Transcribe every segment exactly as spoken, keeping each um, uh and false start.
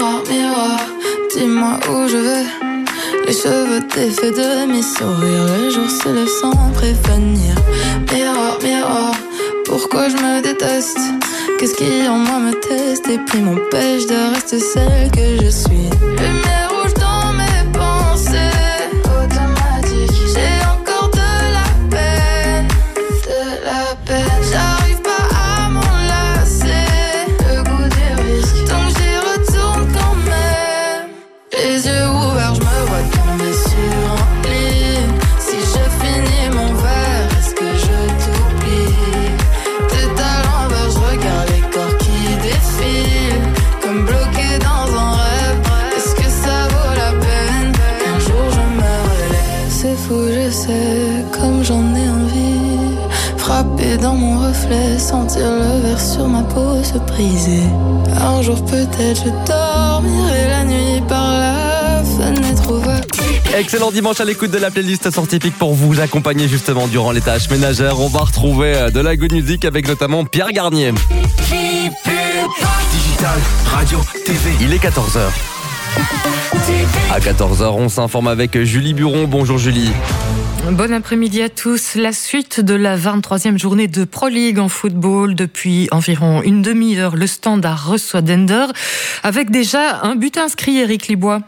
Miroir, miroir, dis-moi où je vais. Les cheveux défaits de mes sourires, le jour se lève sans prévenir. Miroir, miroir, pourquoi je me déteste? Qu'est-ce qui en moi me teste et puis m'empêche de rester celle que je suis? Lumière rouge dans mes pensées, automatique. J'ai encore de la peine, de la peine. J'arrive pas à m'enlacer, le goût des risques, donc j'y retourne quand même. Les yeux ouverts, je me vois tomber sur un lit. Si je finis mon verre, est-ce que je t'oublie? Tête à l'envers, je regarde les corps qui défilent, comme bloqués dans un rêve. Est-ce que ça vaut la peine qu'un jour je me relève? C'est fou, je sais, comme j'en ai envie. Frapper dans mon reflet, sentir le verre sur ma peau se briser. Un jour peut-être je dormirai la nuit par la fenêtre ouverte. Excellent dimanche à l'écoute de la playlist Scientifique pour vous accompagner justement durant les tâches ménagères. On va retrouver de la good music avec notamment Pierre Garnier. Digital, radio, T V. Il est quatorze heures. À quatorze heures, on s'informe avec Julie Buron. Bonjour Julie. Bon après-midi à tous. La suite de la vingt-troisième journée de Pro League en football. Depuis environ une demi-heure, le Standard reçoit Dender avec déjà un but inscrit, Éric Libois.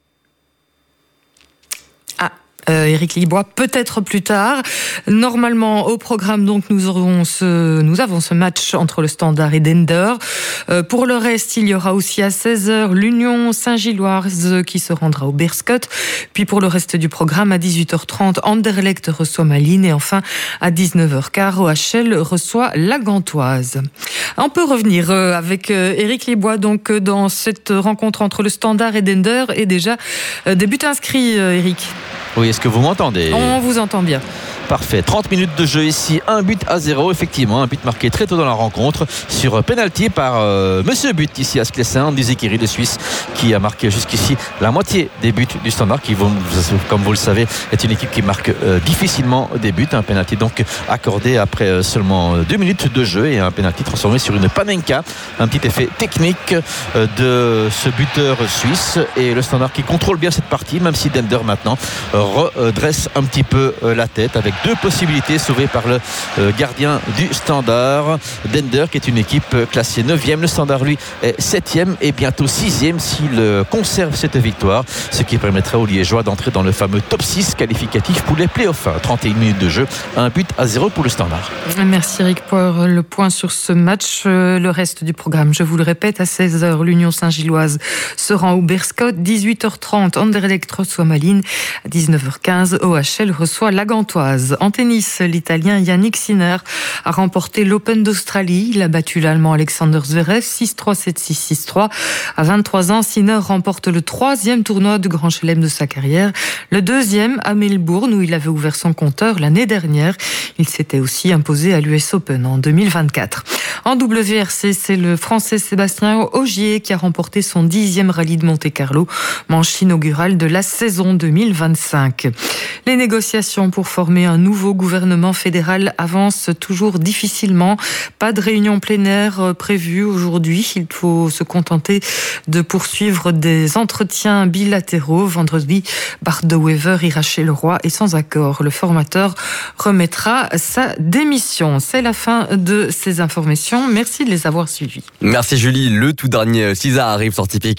Euh, Éric Libois, peut-être plus tard. Normalement, au programme, donc, nous aurons ce, nous avons ce match entre le Standard et Dender. Euh, pour le reste, il y aura aussi à seize heures l'Union Saint-Gilloise qui se rendra au Beerscot. Puis pour le reste du programme, à dix-huit heures trente, Anderlecht reçoit Malines et enfin, à dix-neuf heures quinze, O H L reçoit la Gantoise. On peut revenir euh, avec euh, Éric Libois, donc, euh, dans cette rencontre entre le Standard et Dender et déjà euh, des buts inscrits, euh, Éric. Oui, est-ce que vous m'entendez? On vous entend bien. Parfait, trente minutes de jeu ici, un but à zéro, effectivement, un but marqué très tôt dans la rencontre sur penalty par euh, Monsieur But ici à Sclessin, Ndizikiri de Suisse, qui a marqué jusqu'ici la moitié des buts du Standard, qui vont, comme vous le savez, est une équipe qui marque euh, difficilement des buts, un penalty donc accordé après euh, seulement deux minutes de jeu et un penalty transformé sur une panenka, un petit effet technique euh, de ce buteur suisse et le Standard qui contrôle bien cette partie, même si Dender maintenant euh, redresse un petit peu euh, la tête avec deux possibilités sauvées par le euh, gardien du Standard. Dender qui est une équipe classée neuvième, le Standard lui est septième et bientôt sixième s'il euh, conserve cette victoire, ce qui permettrait aux Liégeois d'entrer dans le fameux top six qualificatif pour les playoffs. trente et une minutes de jeu, un but à zéro pour le Standard. Merci Eric pour le point sur ce match. Le reste du programme, je vous le répète, à seize heures, l'Union Saint-Gilloise se rend au Beerscot, dix-huit heures trente, Anderlecht reçoit Malines, à dix-neuf heures quinze, O H L reçoit la Gantoise. En tennis, l'Italien Yannick Sinner a remporté l'Open d'Australie. Il a battu l'Allemand Alexander Zverev six trois, sept six, six trois. À vingt-trois ans, Sinner remporte le troisième tournoi de Grand Chelem de sa carrière. Le deuxième à Melbourne, où il avait ouvert son compteur l'année dernière. Il s'était aussi imposé à l'U S Open en deux mille vingt-quatre. En W R C, c'est le Français Sébastien Ogier qui a remporté son dixième rallye de Monte-Carlo, manche inaugurale de la saison deux mille vingt-cinq. Les négociations pour former un nouveau gouvernement fédéral avancent toujours difficilement. Pas de réunion plénière prévue aujourd'hui. Il faut se contenter de poursuivre des entretiens bilatéraux. Vendredi, Bart De Wever ira chez le roi et sans accord, le formateur remettra sa démission. C'est la fin de ces informations. Merci de les avoir suivies. Merci Julie. Le tout dernier Cisa arrive sur Typique.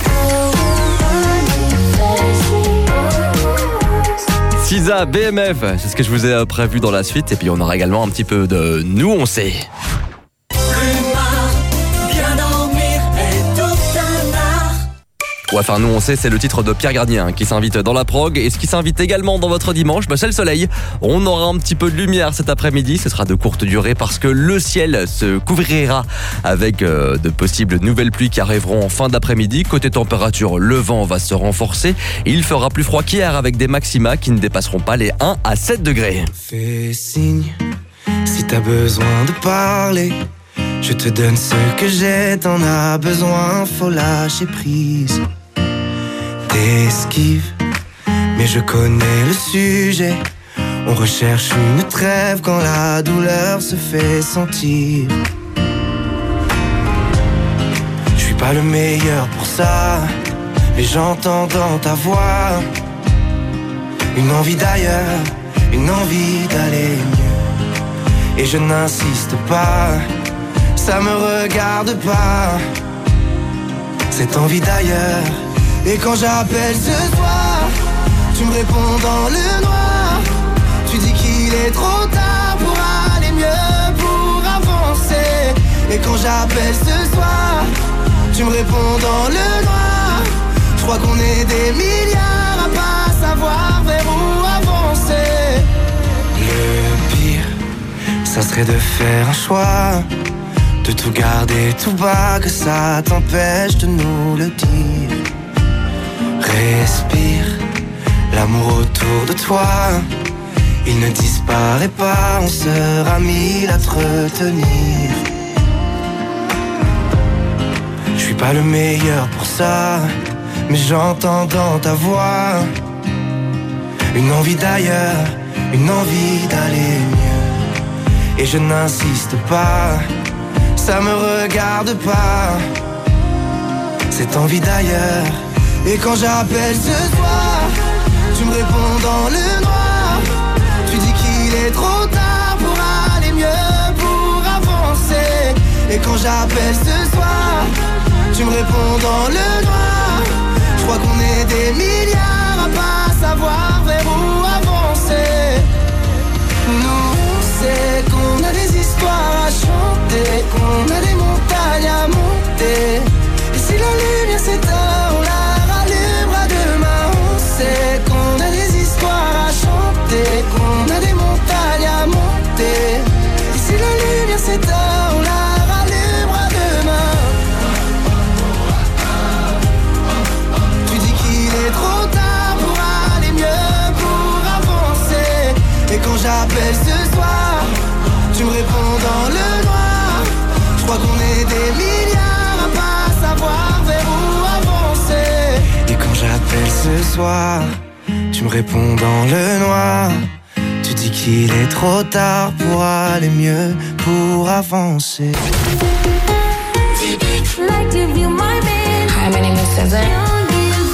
Cisa, B M F, c'est ce que je vous ai prévu dans la suite. Et puis on aura également un petit peu de Nous on sait. Ouais, enfin, nous on sait, c'est le titre de Pierre Garnier hein, qui s'invite dans la prog. Et ce qui s'invite également dans votre dimanche, bah, c'est le soleil. On aura un petit peu de lumière cet après-midi. Ce sera de courte durée parce que le ciel se couvrira avec euh, de possibles nouvelles pluies qui arriveront en fin d'après-midi. Côté température, le vent va se renforcer. Et il fera plus froid qu'hier avec des maxima qui ne dépasseront pas les un à sept degrés. Fais signe si t'as besoin de parler. Je te donne ce que j'ai, t'en as besoin, faut lâcher prise. T'esquives, mais je connais le sujet. On recherche une trêve quand la douleur se fait sentir. Je suis pas le meilleur pour ça, mais j'entends dans ta voix une envie d'ailleurs, une envie d'aller mieux. Et je n'insiste pas, ça me regarde pas, cette envie d'ailleurs. Et quand j'appelle ce soir, tu me réponds dans le noir. Tu dis qu'il est trop tard pour aller mieux, pour avancer. Et quand j'appelle ce soir, tu me réponds dans le noir. Je crois qu'on est des milliards à pas savoir vers où avancer. Le pire, ça serait de faire un choix, de tout garder tout bas, que ça t'empêche de nous le dire. Respire, l'amour autour de toi, il ne disparaît pas, on sera mille à te retenir. Je suis pas le meilleur pour ça, mais j'entends dans ta voix une envie d'ailleurs, une envie d'aller mieux. Et je n'insiste pas, ça me regarde pas, cette envie d'ailleurs. Et quand j'appelle ce soir, tu me réponds dans le noir. Tu dis qu'il est trop tard pour aller mieux, pour avancer. Et quand j'appelle ce soir, tu me réponds dans le noir. Je crois qu'on est des milliards à pas savoir vers où avancer. Nous, on sait qu'on a des histoires à chanter, qu'on a des montagnes à monter. Et si la lumière s'éteint, on la rallumera demain. On sait qu'on a des histoires à chanter, qu'on a des montagnes à monter. Et si la lumière s'éteint, on la rallumera demain. Tu dis qu'il est trop tard pour aller mieux, pour avancer. Et quand j'appelle ce soir, tu me réponds dans le noir. Je crois qu'on est des milliards à pas savoir vers où avancer. Et quand j'appelle ce soir, tu me réponds dans le noir. Tu dis qu'il est trop tard pour aller mieux, pour avancer. Like to view my man. Hi, my name is Cesar. Young and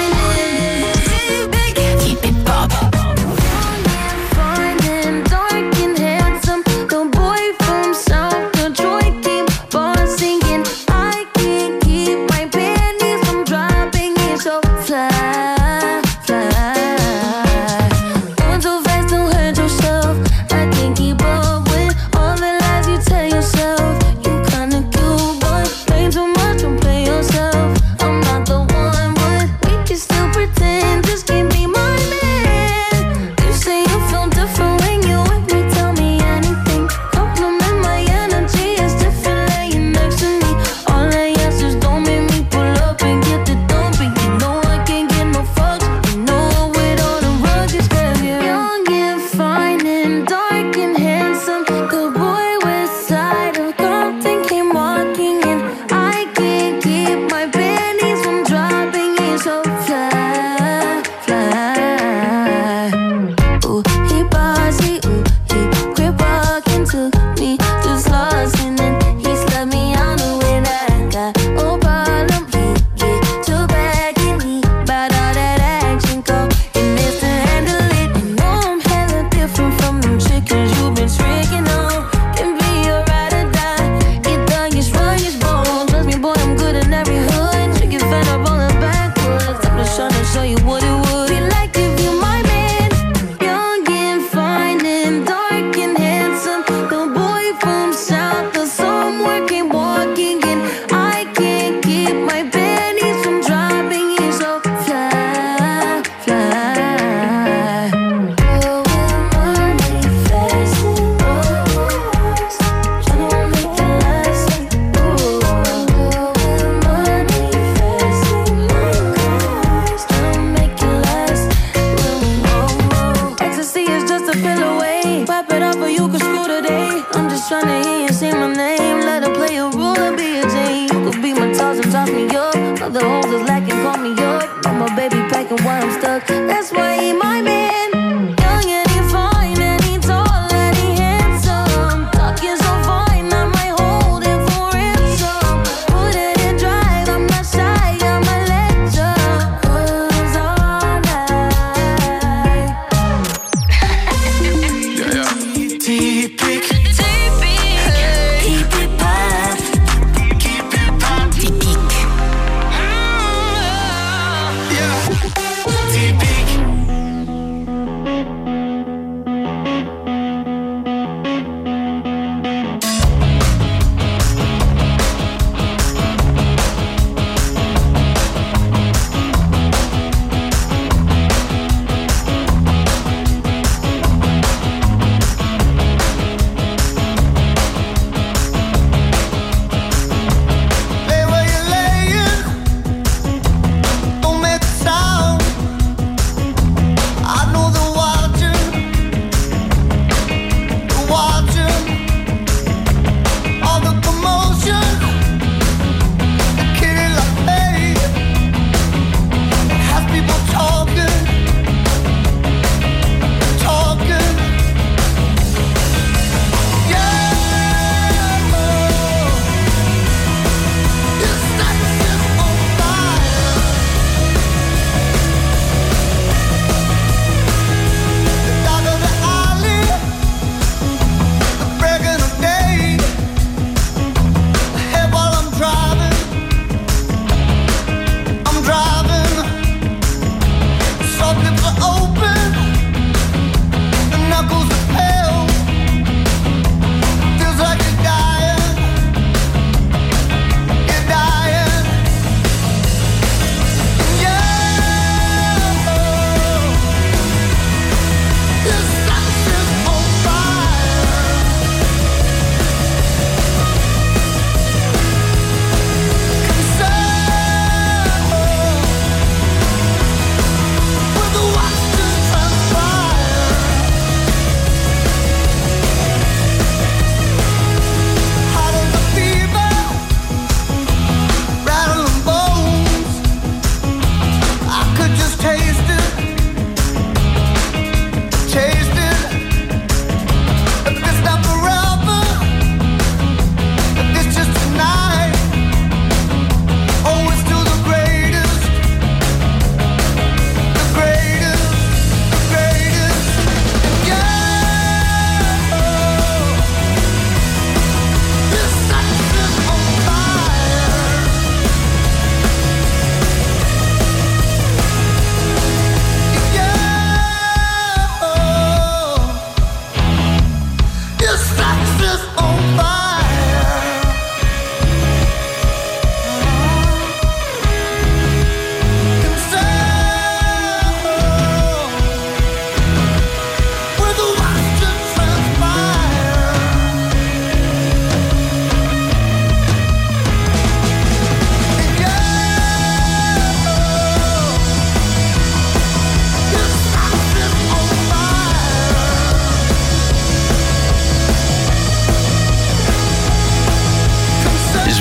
fine. Keep it pop. Fine and dark and handsome. The boy from South Detroit came bossing in. I can't keep my panties from dropping. It's so fly, fly. Going so fast, don't hurt yourself. I can't keep up with all the lies you tell yourself. You kinda cute, but ain't too much, don't play yourself. I'm not the one, but we can still pretend. Just can't be my man. You say you feel different when you with me, tell me anything. Compliment my energy, it's different laying next to me. All I ask is don't make me pull up and get the dumping. You know I can't get no fucks. You know with all the rugged stuff, you're young and fine and dark and handsome. Good boy with side of Compton came walking in. I can't keep my panties from dropping. He's so fly, fly. Ooh, he bossy, ooh, he quit walking to me, just lost and then he slept me on the way that I got no problem. He get too back and he bout all that action go and it's to handle it. You know I'm hella different from them chickens you've been tricking on. Can be a ride or die, get done, get strong, get bold. Trust me, boy, I'm good in every hood. Chicken fed up on the backwards. I'm just trying to show you what it would be like if you my man. Young and fine and dark and handsome. The boy from South, the somewhere came walking in. I can't keep my panties from dropping. He's so fly, fly. Going money fast, tryna make it last. Going money fast, tryna make it last. Ecstasy is just a pill away. Pop it up or you can screw today. I'm just tryna hear you say my name. Let her play a role or be a Jane. You could be my toss and toss me up. Other hoes is lacking, call me up. I'm a baby packing while I'm stuck. That's why he my man. Young and he fine and he tall and he handsome. Talking so fine, I might hold him for ransom. Put it in drive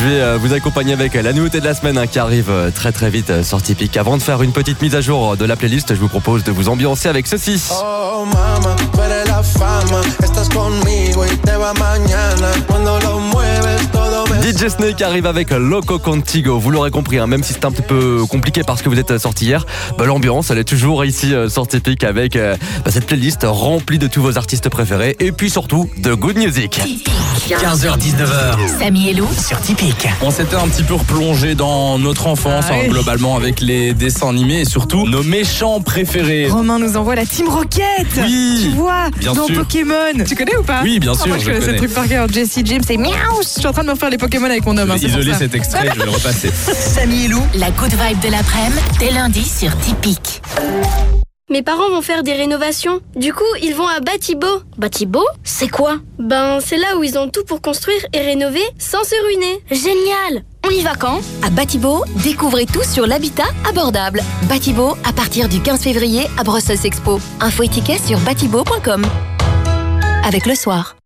vais vous accompagner avec la nouveauté de la semaine hein, qui arrive très très vite sur Tipeee. Avant de faire une petite mise à jour de la playlist, je vous propose de vous ambiancer avec ceci. Oh mama, tú eres la fama, estás conmigo y te va mañana. Cuando lo mueves todo me... D J Snake arrive avec Loco Contigo. Vous l'aurez compris, hein, même si c'est un petit peu compliqué parce que vous êtes sorti hier, bah, l'ambiance elle est toujours ici euh, sur Tipeee avec euh, bah, cette playlist remplie de tous vos artistes préférés et puis surtout de good music. quinze heures dix-neuf heures. Samy et Lou Sur Tipeee. On s'était un petit peu replongé dans notre enfance, Ah hein, oui. globalement, avec les dessins animés et surtout nos méchants préférés. Romain nous envoie la Team Rocket. Oui, Tu vois, bien dans sûr. Pokémon. Tu connais ou pas? Oui, bien Ah, sûr, moi, je, je connais ce connais. truc par cœur. Jessie James, c'est miaou. Je suis en train de me refaire les Pokémon avec mon homme. hein, Je c'est vais pour isoler ça. cet extrait, je vais le repasser. Samy et Lou, la good vibe de l'après-midi, dès lundi sur Tipeee. Mes parents vont faire des rénovations. Du coup, ils vont à Batibo. Batibo? C'est quoi? Ben, c'est là où ils ont tout pour construire et rénover sans se ruiner. Génial! On y va quand? À Batibo, découvrez tout sur l'habitat abordable. Batibo, à partir du quinze février à Brussels Expo. Info et tickets sur batibo point com. Avec le soir.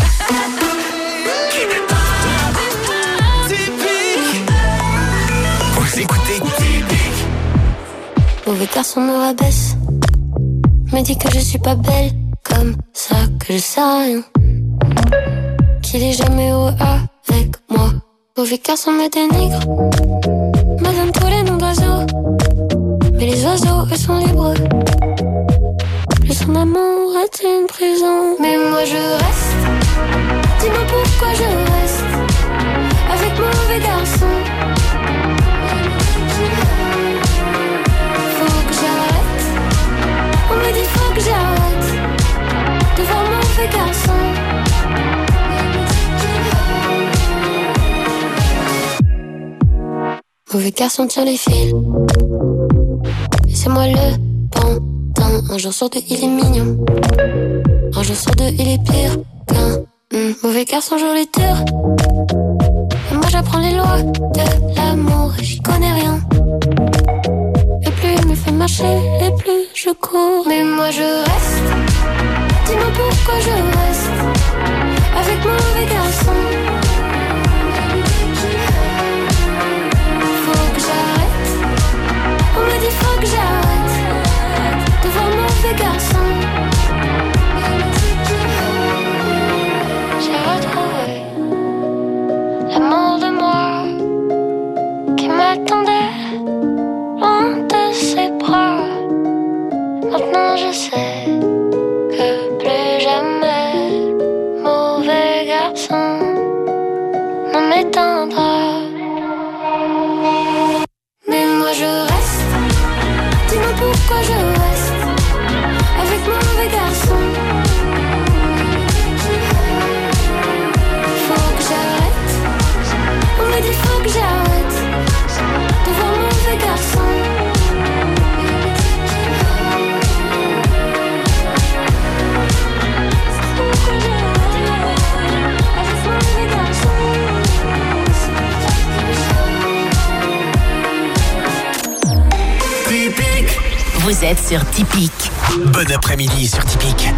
Vous écoutez Tipeee. Mauvais garçon me rabaisse. Me dit que je suis pas belle. Comme ça que je sais rien. Qu'il est jamais heureux avec moi. Mauvais garçon me dénigre. Me donne tous les noms d'oiseaux. Mais les oiseaux, eux sont libres. Plus son amour est une prison. Mais moi je reste. Dis-moi pourquoi je reste. Avec mauvais garçon. Faut que j'arrête. On me dit faut que j'arrête de voir mauvais garçon. Mauvais garçon tire les fils. Et c'est moi le pantin. Un jour sur deux il est mignon. Un jour sur deux il est pire qu'un mm. Mauvais garçon joue les durs. Et moi j'apprends les lois de l'amour et j'y connais rien. Et plus il me fait marcher, et plus je cours. Mais moi je reste. Dis-moi pourquoi je reste avec mauvais garçon. Faut que j'arrête. On me dit faut que j'arrête de voir mauvais garçon. J'ai retrouvé l'amour de moi qui m'attendait loin de ses bras. Maintenant je sais que plus jamais mauvais garçon ne m'éteindra. Mais moi je reste. Dis-moi pourquoi je reste avec mauvais garçon. Faut que j'arrête. On me dit faut que j'arrête de voir mauvais garçon. Tipeee. Vous êtes sur Tipeee. Bon après-midi sur Tipeee.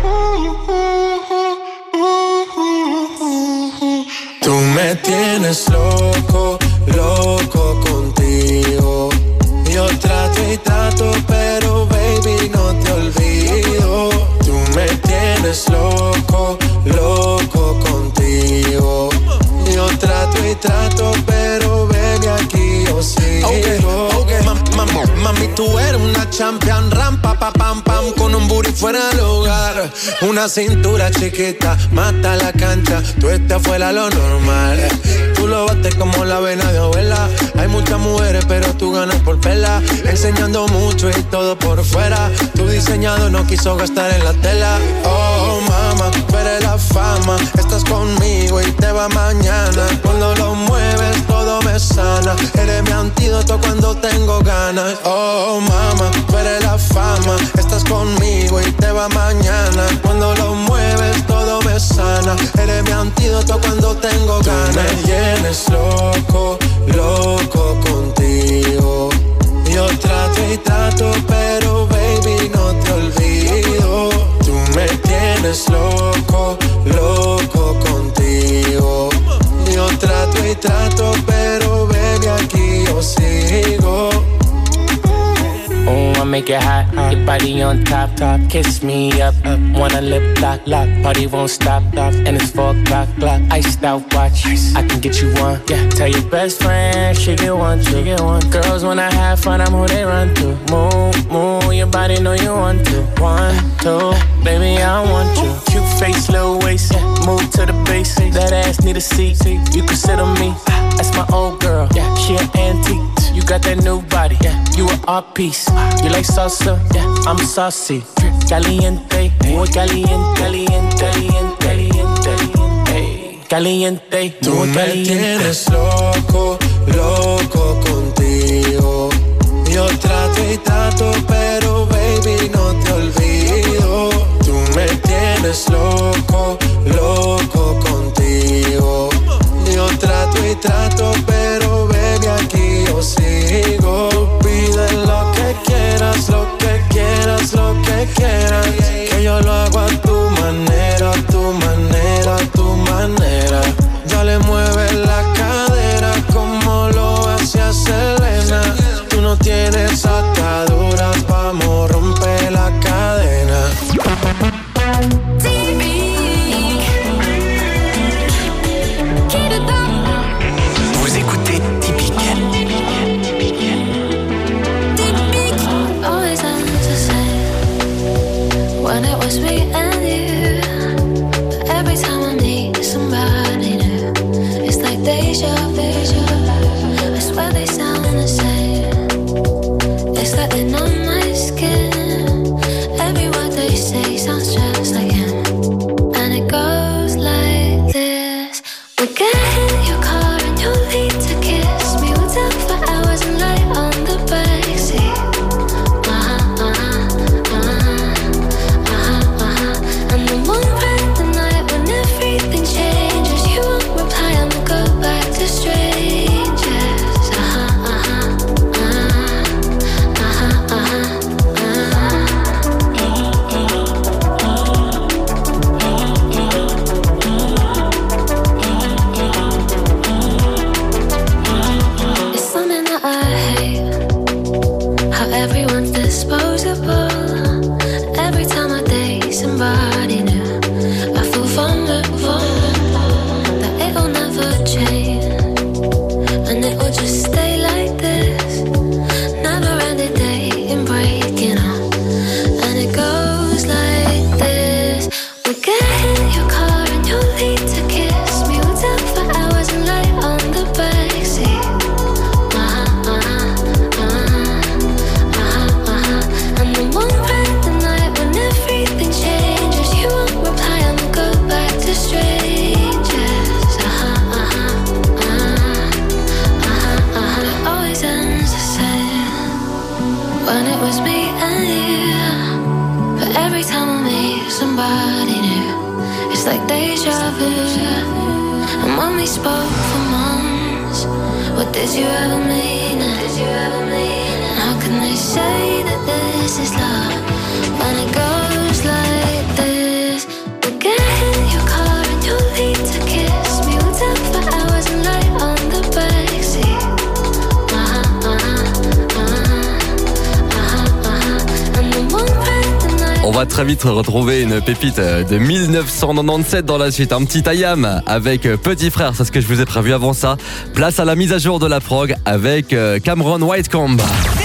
Tú me tienes loco, loco contigo. Yo trato y trato, pero baby no te olvido. Tú me tienes loco, loco contigo. Yo trato y trato, pero baby aquí yo sigo. Okay, okay. Mam, mam, mami, tú eres una champion, ram, pa, pa, pam, pam, con un booty fuera del lugar. Una cintura chiquita, mata la cancha, tú estás fuera lo normal. Tú lo bates como la vena de abuela. Hay muchas mujeres, pero tú ganas por pela. Enseñando mucho y todo por fuera. Tu diseñado no quiso gastar en la tela. Oh, mama, tú eres la fama. Estás conmigo y te va mañana. Cuando lo mueves todo me sana. Eres mi antídoto cuando tengo ganas. Oh, mama, tú eres la fama. Estás conmigo y te va mañana. Cuando lo mueves todo me sana. Eres mi antídoto cuando tengo ganas. Tú me tienes loco, loco contigo. Yo trato y trato, pero baby no te olvido. Tú me tienes loco, loco contigo. Yo trato y trato, pero baby, aquí yo sigo. Oh, I make it hot, your body on top, top. Kiss me up, up. Wanna lip lock, lock. Party won't stop, stop. And it's four o'clock, clock. Iced out watch, I can get you one. Yeah, tell your best friend, she get one, she get one. Girls wanna have fun, I'm who they run to. Move, move, your body know you want to. One, two, baby, I want you. Cute face, little waist, yeah. Move to the base. That ass need a seat, you can sit on me. That's my old girl, yeah, she an antique. You got that new body, yeah, you an art piece. You like salsa, yeah, I'm saucy. Caliente, muy caliente, caliente, caliente, caliente, caliente. Tú me tienes loco, loco contigo. Yo trato y trato, pero baby no te olvido. Tú me tienes loco, loco contigo. Yo trato y trato, pero baby aquí yo sigo. Pide lo que quieras, lo que quieras, lo que quieras. Que yo lo hago a tu manera, a tu manera, a tu manera. Dale, mueve la cadera como lo hacía Selena. Tú no tienes ataduras, vamos, rompe la cadena. Vous écoutez Typique. Always ends the same when it was me and you. But every time I meet somebody new, it's like deja vu. I swear they sound the same. It's like they're on my skin. Every word they say sounds just like him. And it goes like this. We'll get in your car and you'll need to kiss me. We'll talk for hours and lie on the backseat. Uh-huh, uh-huh, uh-huh, uh-huh, uh-huh. And then we'll ride the night when everything changes. You won't reply and we'll go back to strangers. Uh-huh, uh-huh, uh-huh, uh-huh, uh-huh. It's something that I hate, how everyone's disposable. Every time I date somebody new, I feel vulnerable, that it'll never change, and it will just stay like this. Never ending dating, breaking up, and it goes like this. We'll get in your car and you'll need to kiss me. We'll talk for hours and lie on the backseat. Uh-huh, uh-huh, uh-huh, uh-huh, uh-huh. And then we'll ride the night when everything changes. You won't reply and we'll go back to strangers. Uh-huh, uh-huh, uh-huh, uh-huh, uh-huh. It always ends the same when it was me and you. But every time I meet somebody new, it's like deja vu. And when we spoke for months, what did you ever mean? Did you ever mean? And how can they say that this is love when it goes like this? We'll get in your car and you'll need to kiss me. We'll talk for hours and lie on the backseat. Uh-huh, uh-huh, uh-huh, uh-huh, uh-huh. And then we'll ride the night. On va très vite retrouver une pépite de mille neuf cent quatre-vingt-dix-sept dans la suite. Un petit I A M avec Petit Frère, c'est ce que je vous ai prévu avant ça. Place à la mise à jour de la prog avec Cameron Whitecomb.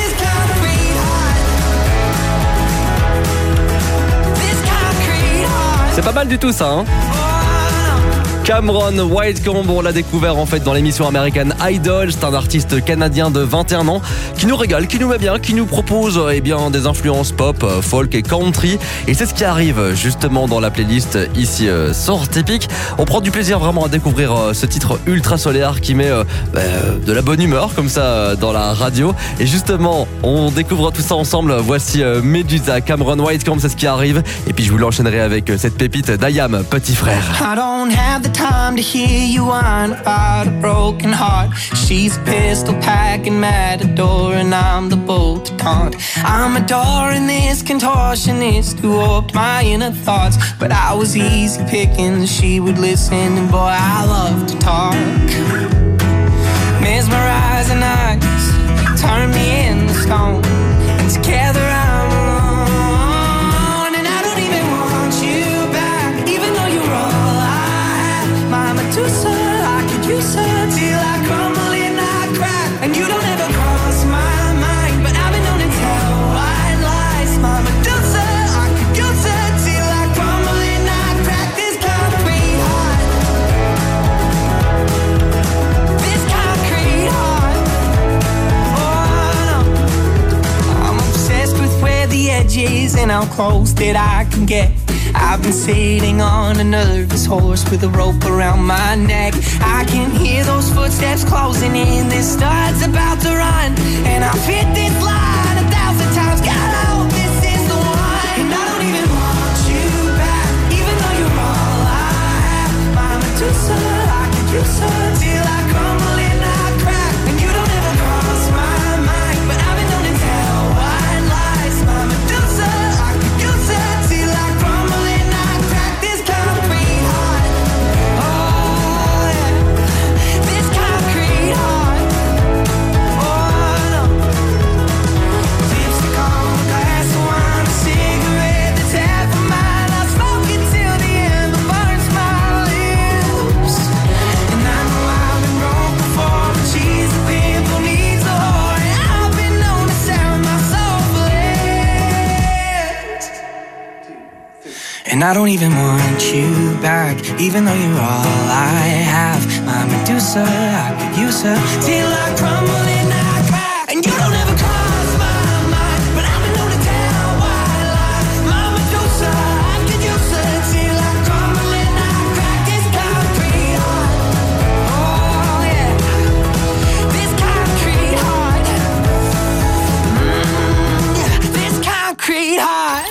C'est pas mal du tout ça, hein? Cameron Whitecomb, on l'a découvert en fait dans l'émission American Idol. C'est un artiste canadien de vingt et un ans qui nous régale, qui nous met bien, qui nous propose eh bien, des influences pop, folk et country. Et c'est ce qui arrive justement dans la playlist ici euh, sur Typique. On prend du plaisir vraiment à découvrir euh, ce titre ultra solaire qui met euh, euh, de la bonne humeur comme ça euh, dans la radio. Et justement, on découvre tout ça ensemble. Voici euh, Medusa, Cameron Whitecomb, c'est ce qui arrive. Et puis je vous l'enchaînerai avec euh, cette pépite d'I A M, Petit Frère. I don't have the time to hear you whine about a broken heart. She's a pistol packing matador and I'm the bull to taunt. I'm adoring this contortionist who warped my inner thoughts. But I was easy picking, she would listen and boy I love to talk. mesmerizing eyes turn me into stone, and together I'm alone. And I don't even want you back, even though you're all I have. My Medusa, I could use her till I crumble and I crack. And you don't ever cross my mind, but I've been known to tell white lies. My Medusa, I could use her till I crumble and I crack. This concrete heart, this concrete heart. Oh no, I'm obsessed with where the edge is and how close that I can get. I've been sitting on a nervous horse with a rope around my neck. I can hear those footsteps closing in. This star's about to run, and I've hit this line a thousand times. God, I hope this is the one. And I don't even want you back, even though you're all I have. My Medusa, I could use her till I crumble and I crack. And you don't ever cross my mind, but I've been known to tell white lies. My Medusa, I could use her till I crumble and I crack. This concrete heart, oh yeah, this concrete heart, oh no. Lipstick on a glass of wine, a cigarette that's half of mine. I smoke it till the end, but burns my lips. And I know I've been wrong before, but she's a pimple needs a whore, and I've been known to sell my soul for less. And I don't even want you back, even though you're all I have. My Medusa, I could use her till I crumble and I crack. And you don't ever cross my mind, but I've been known to tell white lies. My Medusa, I could use her till I crumble and I crack. This concrete heart, oh yeah, this concrete heart, mm, yeah, this concrete heart.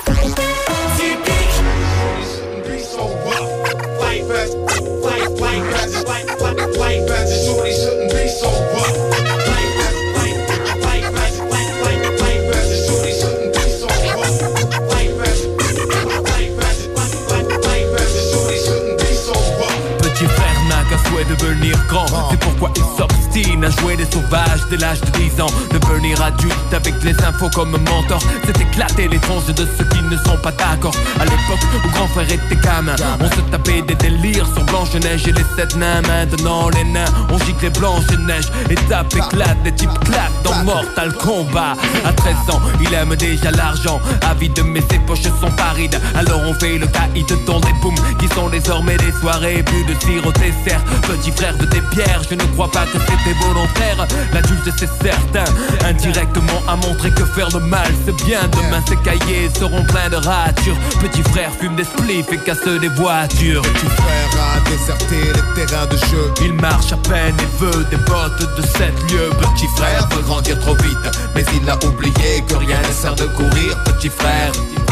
Petit frère n'a qu'un souhait de devenir grand. C'est pourquoi il s'obstine à jouer des sauvages dès l'âge de dix ans. Devenir adulte avec les infos comme mentor, c'est éclater les tranches de ceux qui ne sont pas d'accord. À l'époque où grand frère était gamin, on se tapait des délires sur Blanche-Neige et les sept nains. Maintenant les nains, on gicle les Blanche-Neige. Étape éclate, les types claquent dans Mortal Kombat. À treize ans, il aime déjà l'argent, avide mais ses poches sont parides. Alors on fait le caïd dans des booms qui sont désormais des soirées. Plus de sirop dessert, petit frère de tes pierres. Je ne crois pas que c'était volontaire, l'adulte c'est certain. Indirectement a montré que faire le mal c'est bien. Demain ses cahiers seront pleins de ratures. Petit frère fume des spliffs et casse des voitures. Petit frère a déserté les terrains de jeu. Il marche à peine et veut des bottes de sept lieues. Petit frère veut grandir trop vite, mais il a oublié que rien ne sert de courir. Petit frère.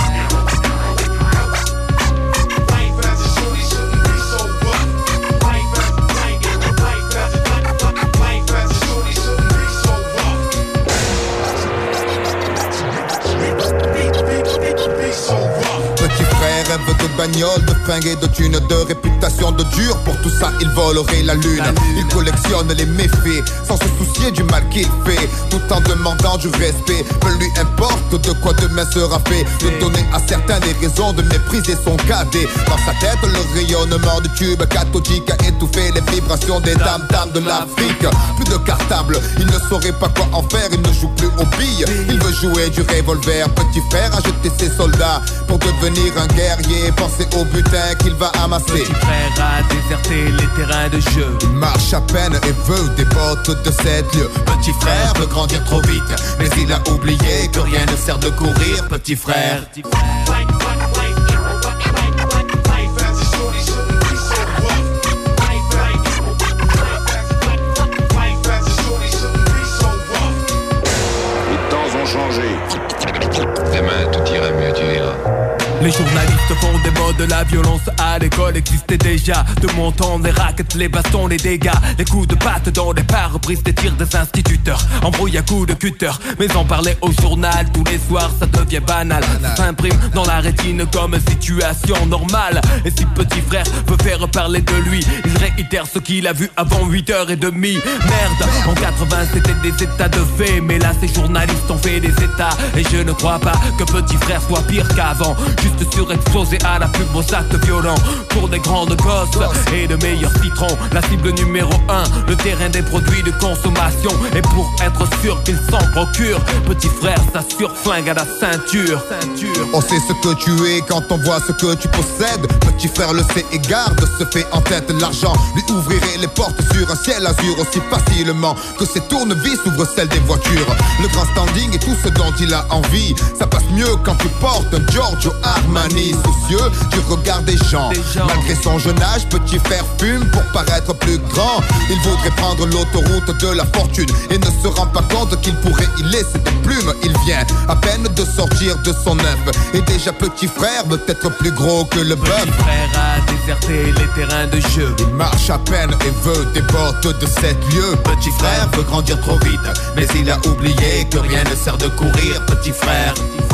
Rêve de bagnole, de fringues et de thunes, de réputation de dur. Pour tout ça, il volerait la lune. Il collectionne les méfaits sans se soucier du mal qu'il fait, tout en demandant du respect. Peu lui importe de quoi demain sera fait. De donner à certains des raisons de mépriser son cadet. Dans sa tête, le rayonnement du tube cathodique a étouffé les vibrations des dames-dames de l'Afrique. Plus de cartable, il ne saurait pas quoi en faire. Il ne joue plus aux billes, il veut jouer du revolver. Petit frère a jeté ses soldats pour devenir un guerrier, pensez au butin qu'il va amasser. Petit frère a déserté les terrains de jeu. Il marche à peine et veut des bottes de sept lieues. Petit frère veut grandir trop vite, mais il a oublié que rien ne sert de courir. Petit frère. De temps en changé. Demain, tout ira mieux, tu verras. Les journalistes font des modes, la violence à l'école existait déjà. De mon temps, les raquettes, les bastons, les dégâts, les coups de patte dans les pare-brises des tirs des instituteurs. Embrouille à coups de cutter, mais en parler au journal tous les soirs, ça devient banal. Ça s'imprime dans la rétine comme situation normale. Et si petit frère veut faire parler de lui, il réitère ce qu'il a vu avant huit heures trente. Merde, en quatre-vingts c'était des états de fait, mais là ces journalistes ont fait des états. Et je ne crois pas que petit frère soit pire qu'avant. Juste surexposé à la pub aux actes violents. Pour des grandes gosses et de meilleurs citrons. La cible numéro un, le terrain des produits de consommation. Et pour être sûr qu'ils s'en procurent, petit frère s'assure flingue à la ceinture. On sait ce que tu es quand on voit ce que tu possèdes. Petit frère le sait et garde, se fait en tête l'argent. Lui ouvrirait les portes sur un ciel azur aussi facilement que ses tournevis ouvrent celles des voitures. Le grand standing et tout ce dont il a envie, ça passe mieux quand tu portes un Giorgio Armani. Soucieux du regard des gens, malgré son jeune âge, petit frère fume pour paraître plus grand. Il voudrait prendre l'autoroute de la fortune et ne se rend pas compte qu'il pourrait y laisser des plumes. Il vient à peine de sortir de son œuf et déjà petit frère veut être plus gros que le bœuf. Petit frère a déserté les terrains de jeu. Il marche à peine et veut des portes de sept lieues. Petit frère veut grandir trop vite, mais il a oublié que rien ne sert de courir. Petit frère,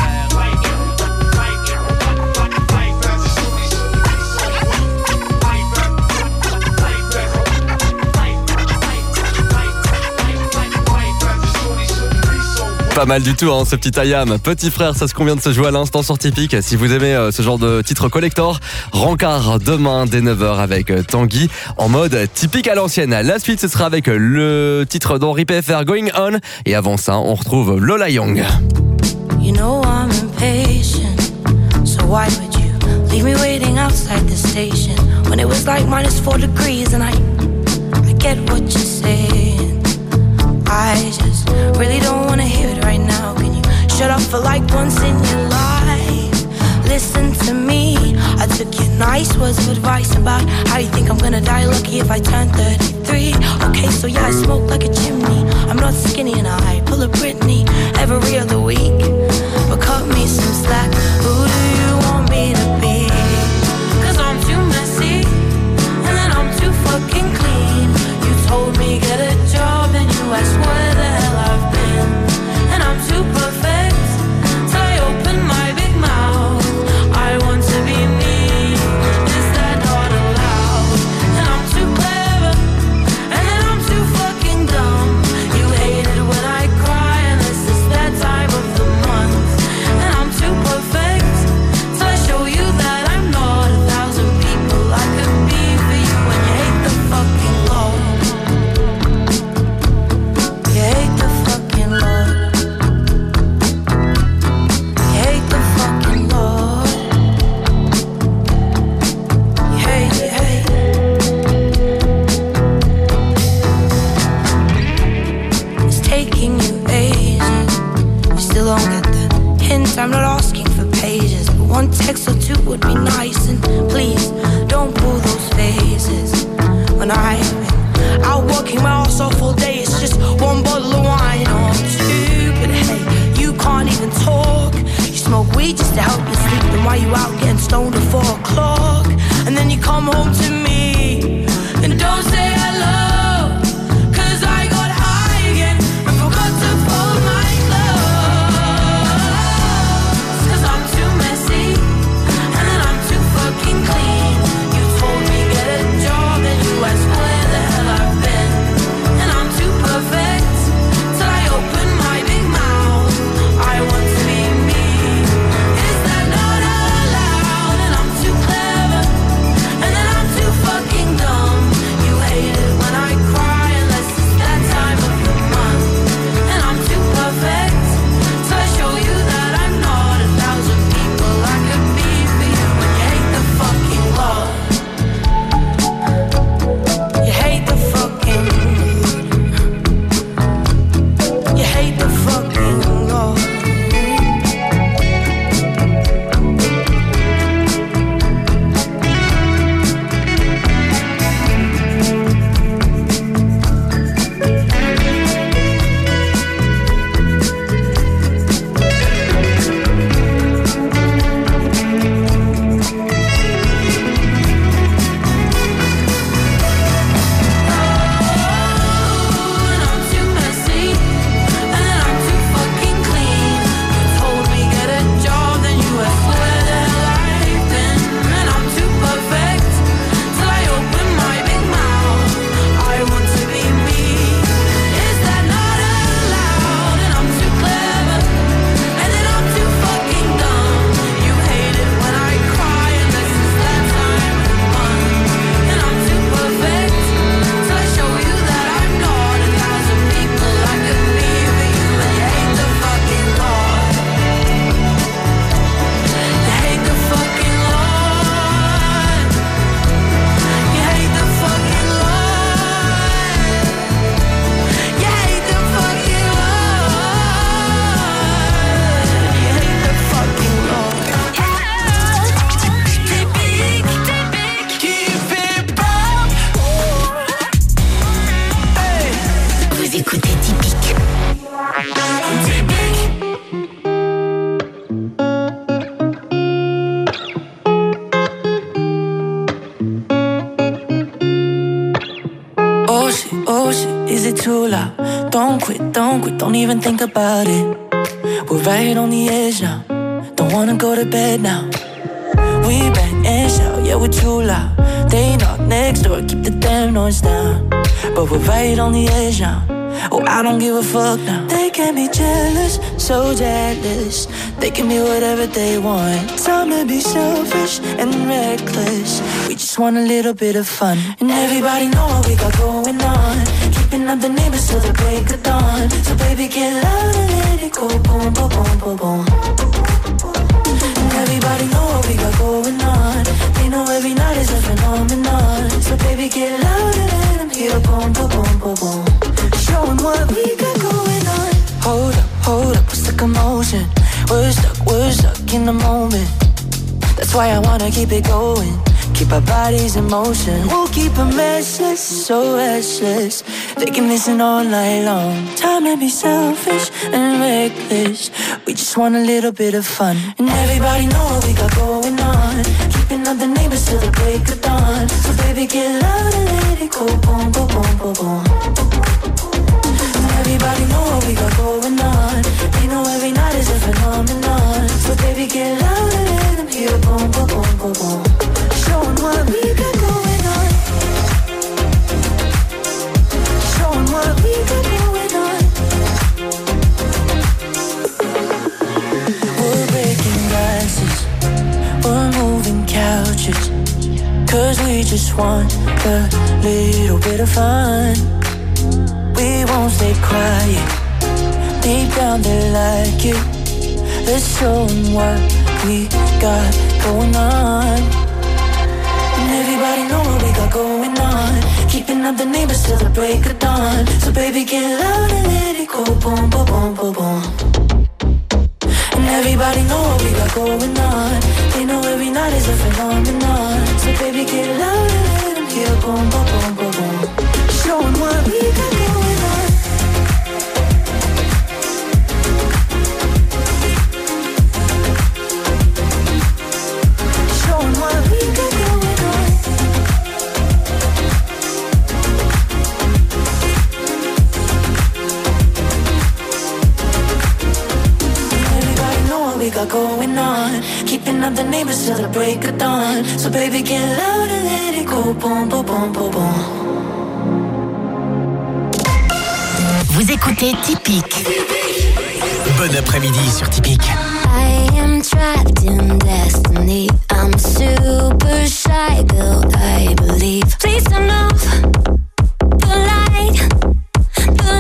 Pas mal du tout, hein, ce petit Ayam. Petit frère, ça se convient de se jouer à l'instant sur Typique. Si vous aimez euh, ce genre de titre collector, rencard demain dès neuf heures avec euh, Tanguy en mode typique à l'ancienne. La suite, ce sera avec euh, le titre d'Henri P F R, Going On. Et avant ça, on retrouve Lola Young. You know I'm impatient, so why would you leave me waiting outside the station when it was like minus four degrees and I, I get what you're saying. I just really don't wanna hear it right now. Can you shut up for like once in your life? Listen to me, I took your nice words of advice about how you think I'm gonna die lucky if I turn thirty-three. Okay, so yeah, I smoke like a chimney. I'm not skinny and I pull a Britney every other week. But cut me some slack, who do you want me to be? Cause I'm too messy, and then I'm too fucking clean. You told me get a job and you asked where the hell I've been. And I'm too perfect, till I open my big mouth. I want to be me, is that not allowed? And I'm too clever, and then I'm too fucking dumb. You hate it when I cry, and this is that time of the month. And I'm too perfect, till I show you that I'm not a thousand people I could be for you. When you hate the fucking Lord, you hate the fucking Lord, you hate the fucking Lord, you hate, you hate. It's taking you ages, you still don't get the hint. I'm not asking for pages, but one text or two would be nice. And please, don't pull those faces when I've been out working my ass off all day. It's just one bottle of wine. Oh, I'm stupid, hey, you can't even talk. You smoke weed just to help you sleep. Then why you out getting stoned at four o'clock? And then you come home to me and don't say hello, cause I got high again and forgot to fold my clothes. Cause I'm too messy, and then I'm too fucking clean. You told me get a job and you asked where the hell I've been. And I'm too perfect, till I open my big mouth. I want to be me, is that not allowed? And I'm too clever, and then I'm too quit, don't quit, don't even think about it. We're right on the edge now. Don't wanna go to bed now. We bang and shout, yeah, we're too loud. They knock next door, keep the damn noise down. But we're right on the edge now. Oh, I don't give a fuck now. They can be jealous, so jealous. They can be whatever they want. Time to be selfish and reckless. We just want a little bit of fun. And everybody know what we got going on. Keeping up the neighbors till the break of dawn. So baby, get loud and let it go. Boom, boom, boom, boom, boom. And everybody know what we got going on. They know every night is a phenomenon. So baby, get loud and let them hear. Boom, boom, boom, boom, boom. Showing what we got going on. Hold up, hold up, what's the commotion? We're stuck, we're stuck in the moment. That's why I wanna keep it going. Keep our bodies in motion. We'll keep them restless, so restless. They can listen all night long. Time to be selfish and reckless. We just want a little bit of fun. And everybody know what we got going on. Keeping up the neighbors till the break of dawn. So baby, get loud and let it go. Boom, boom, boom, boom, boom. Everybody know what we got going on. They know every night is a phenomenon. So baby, get loud and let them hear. Boom, boom, boom, boom, boom. Showing what we got going on. Showing what we got going on. We're breaking glasses. We're moving couches. Cause we just want a little bit of fun. We won't stay quiet. Deep down they like it. Let's show them what we got going on. And everybody know what we got going on. Keeping up the neighbors till the break of dawn. So baby, get loud and let it go. Boom, boom, boom, boom, boom. And everybody know what we got going on. They know every night is a phenomenon. So baby, get loud and let them hear. Boom, boom, boom, boom, boom. Showing what we got going on. Showing what we got going on. Everybody know what we got going on. Keeping up the neighbors till the break of dawn. So baby, get loud and let it go. Boom, boom, boom, boom, boom. Vous écoutez Typique. Bon après-midi sur Typique. I am trapped in destiny. I'm a super shy girl, I believe. Please turn off the light, the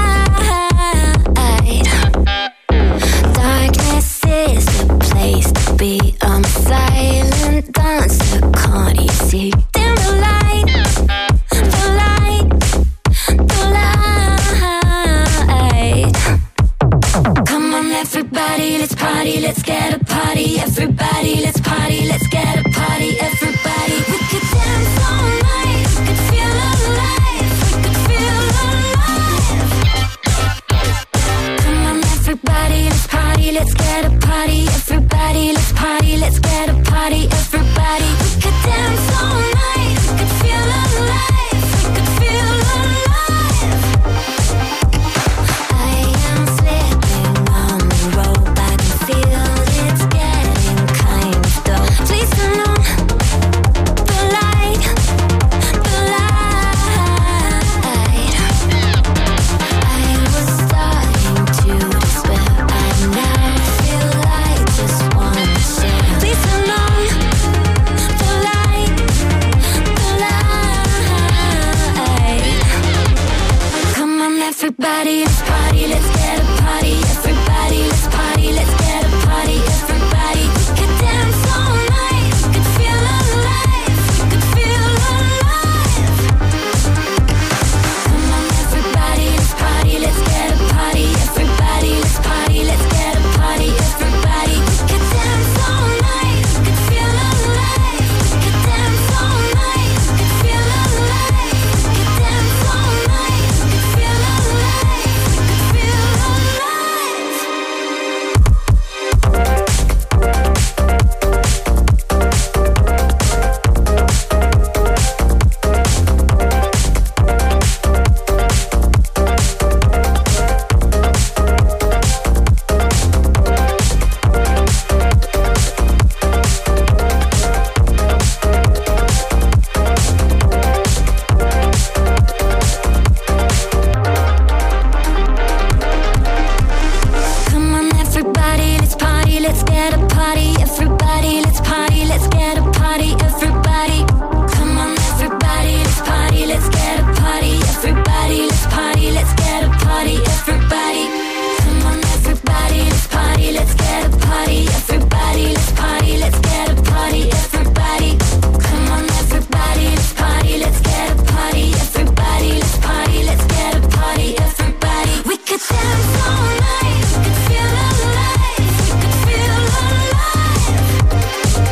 light. Darkness is the place to be. I'm a silent dancer, can't you see? Dim the light, the light, the light. Come on everybody, let's party, let's get a party. Everybody, let's party, let's get a party. Everybody, we could dance all night. We could feel alive, we could feel alive. Come on everybody, let's party, let's get a party. Everybody, let's party, let's get a party. Everybody, we could dance all night. We could feel alive, we could feel alive. I am slipping on the rope, I can feel it's getting kind of dull. Please turn on the light, the light. I was starting to despair, I now feel like just wanna share. Please turn on the light, the light.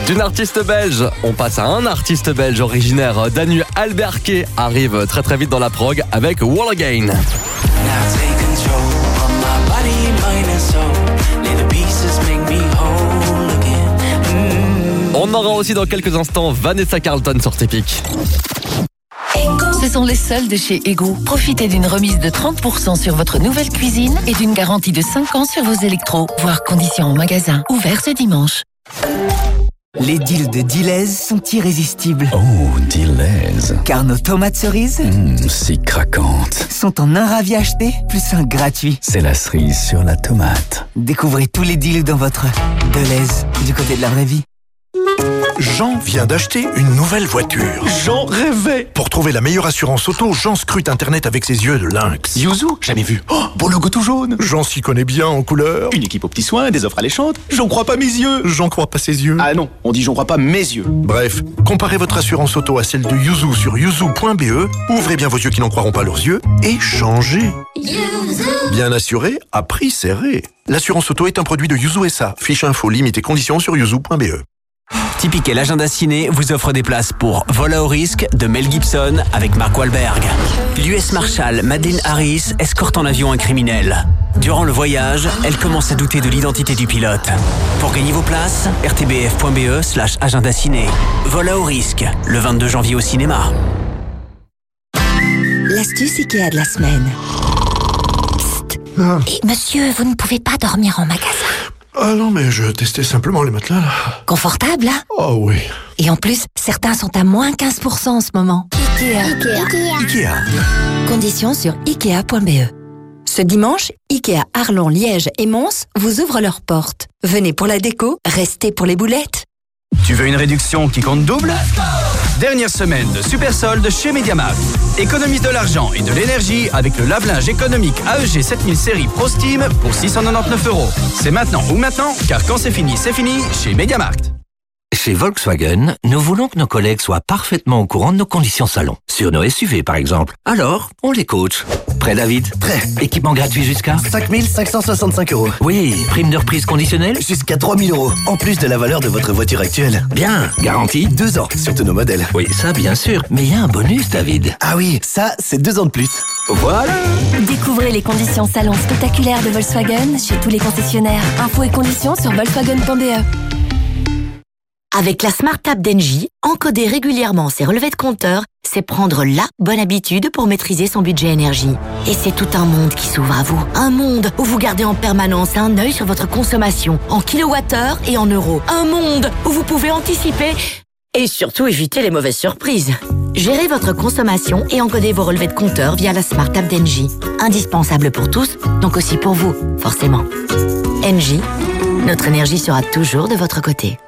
D'une artiste belge, on passe à un artiste belge originaire d'Anu. Alberquet arrive très très vite dans la prog avec Wall Again. On aura aussi dans quelques instants Vanessa Carlton sur Typique. Ce sont les soldes chez Ego. Profitez d'une remise de trente pour cent sur votre nouvelle cuisine et d'une garantie de cinq ans sur vos électros. Voir conditions en magasin. Ouvert ce dimanche. Les deals de Deleuze sont irrésistibles. Oh, Deleuze. Car nos tomates cerises Mmh, si craquantes. sont en un ravi acheté, plus un gratuit. C'est la cerise sur la tomate. Découvrez tous les deals dans votre Deleuze, du côté de la vraie vie. Jean vient d'acheter une nouvelle voiture. Jean rêvait. Pour trouver la meilleure assurance auto, Jean scrute Internet avec ses yeux de lynx. Yuzu, jamais vu. Oh, beau logo tout jaune. Jean s'y connaît bien en couleur. Une équipe aux petits soins, des offres alléchantes. J'en crois pas mes yeux. J'en crois pas ses yeux. Ah non, on dit j'en crois pas mes yeux. Bref, comparez votre assurance auto à celle de Yuzu sur yuzu point b e. Ouvrez bien vos yeux qui n'en croiront pas leurs yeux et changez. Yuzu. Bien assuré, à prix serré. L'assurance auto est un produit de Yuzu S A. Fiche info, limite et conditions sur yuzu point b e. Typique et l'agenda ciné vous offre des places pour Vol à haut risque de Mel Gibson avec Mark Wahlberg. L'U S Marshal Madeleine Harris escorte en avion un criminel. Durant le voyage, elle commence à douter de l'identité du pilote. Pour gagner vos places, r t b f point b e slash agenda ciné. Vol à haut risque, le vingt-deux janvier au cinéma. L'astuce Ikea de la semaine. Psst. Ah. Et monsieur, vous ne pouvez pas dormir en magasin. Ah non, mais je testais simplement les matelas, là. Confortable, hein? Oh oui. Et en plus, certains sont à moins quinze pour cent en ce moment. Ikea. Ikea. Ikea. Conditions sur ikea point b e. Ce dimanche, Ikea Arlon, Liège et Mons vous ouvrent leurs portes. Venez pour la déco, restez pour les boulettes. Tu veux une réduction qui compte double? Dernière semaine de super soldes chez MediaMarkt. Économise de l'argent et de l'énergie avec le lave-linge économique A E G sept mille série Pro Steam pour six cent quatre-vingt-dix-neuf euros. C'est maintenant ou maintenant, car quand c'est fini, c'est fini chez MediaMarkt. Chez Volkswagen, nous voulons que nos collègues soient parfaitement au courant de nos conditions salon. Sur nos S U V, par exemple. Alors, on les coach. Prêt, David? Prêt. Équipement gratuit jusqu'à cinq mille cinq cent soixante-cinq euros. Oui. Prime de reprise conditionnelle? Jusqu'à trois mille euros. En plus de la valeur de votre voiture actuelle. Bien. Garantie? Deux ans, sur tous nos modèles. Oui, ça, bien sûr. Mais il y a un bonus, David. Ah oui, ça, c'est deux ans de plus. Voilà. Découvrez les conditions salon spectaculaires de Volkswagen chez tous les concessionnaires. Infos et conditions sur volkswagen point b e. Avec la Smart App d'Engie, encoder régulièrement ses relevés de compteur, c'est prendre la bonne habitude pour maîtriser son budget énergie. Et c'est tout un monde qui s'ouvre à vous. Un monde où vous gardez en permanence un œil sur votre consommation, en kilowattheure et en euros. Un monde où vous pouvez anticiper et surtout éviter les mauvaises surprises. Gérez votre consommation et encodez vos relevés de compteur via la Smart App d'Engie. Indispensable pour tous, donc aussi pour vous, forcément. Engie, notre énergie sera toujours de votre côté.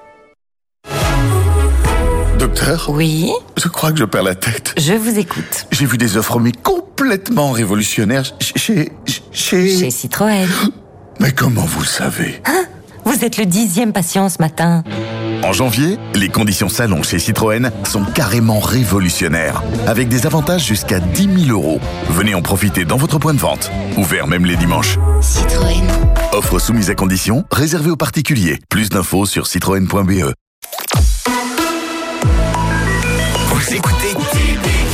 Docteur? Oui? Je crois que je perds la tête. Je vous écoute. J'ai vu des offres mais complètement révolutionnaires chez... Chez... Chez Citroën. Mais comment vous le savez? Hein? Vous êtes le dixième patient ce matin. En janvier, les conditions salon chez Citroën sont carrément révolutionnaires, avec des avantages jusqu'à dix mille euros. Venez en profiter dans votre point de vente, ouvert même les dimanches. Citroën. Offre soumise à conditions, réservée aux particuliers. Plus d'infos sur citroën point b e. Vous écoutez Typique.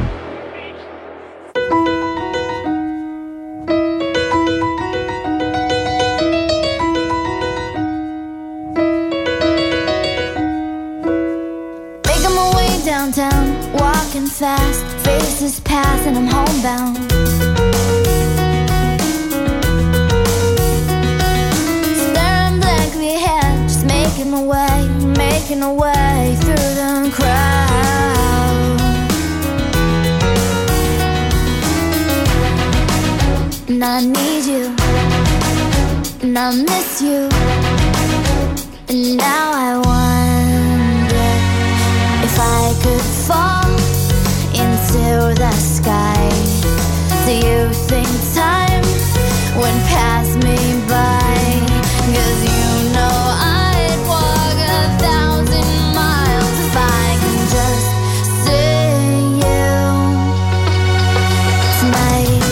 Making my way downtown, walking fast, faces pass and I'm homebound. Staring blankly ahead, just making my way, making my way through the crowd. And I need you, and I miss you, and now I wonder if I could fall into the sky. Do you think time would pass me by? 'Cause you know I'd walk a thousand miles if I can just see you tonight.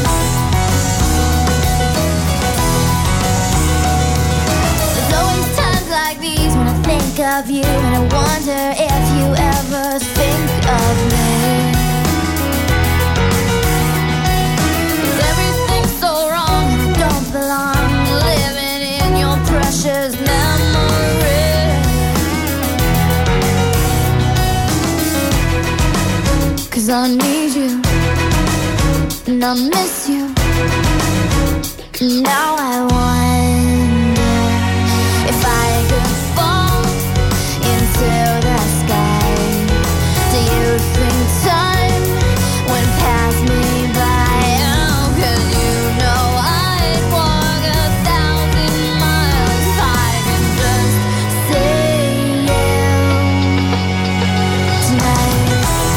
There's always times like these when I think of of you, and I wonder if you ever think of me. 'Cause everything's so wrong, and I don't belong living in your precious memory. 'Cause I need you, and I miss you. Now I wonder if I could fall into the sky. Do you think time would pass me by? Oh, 'cause you know I'd walk a thousand miles if I could just see you tonight.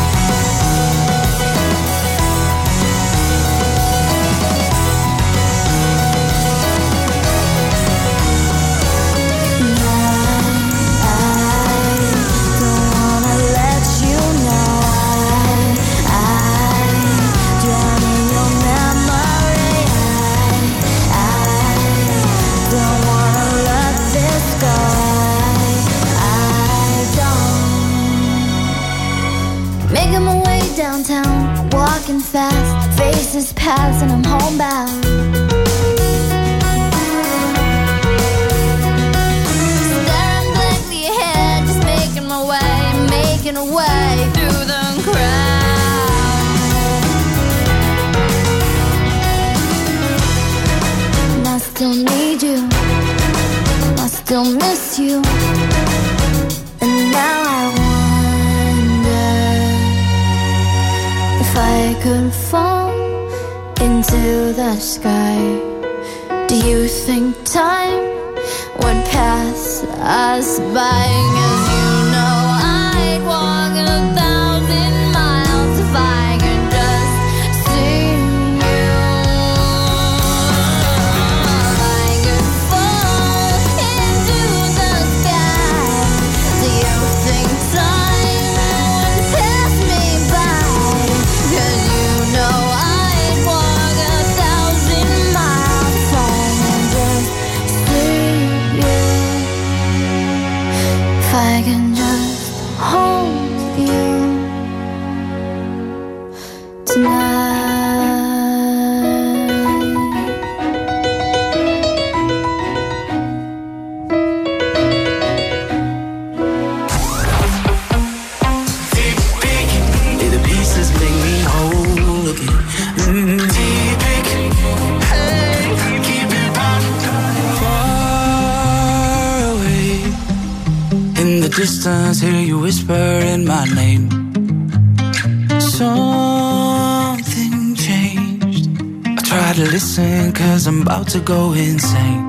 Making my way downtown, walking fast, faces pass and I'm homebound. Staring blankly ahead, just making my way, making a way through the crowd. And I still need you, I still miss you, and now I if I could fall into the sky, do you think time would pass us by? 'Cause you know I'd walk a thousand miles if I could just see you. If I could fall into the sky, do you think time would pass me by? 'Cause you know I'd walk a thousand miles if I can just see you. If I can just hold you distance, hear you whisper in my name. Something changed. I try to listen, 'cause I'm about to go insane.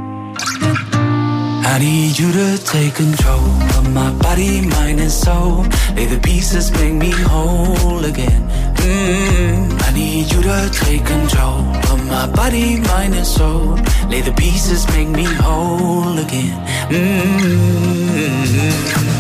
I need you to take control of my body, mind and soul. Lay the pieces, make me whole again. Mm. I need you to take control of my body, mind and soul. Lay the pieces, make me whole again. Mm.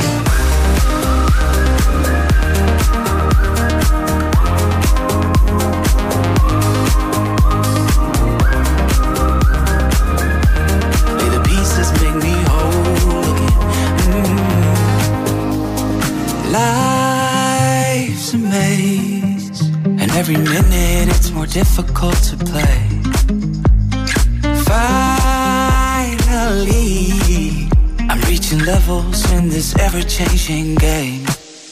Life's a maze, and every minute it's more difficult to play. Finally, I'm reaching levels in this ever-changing game.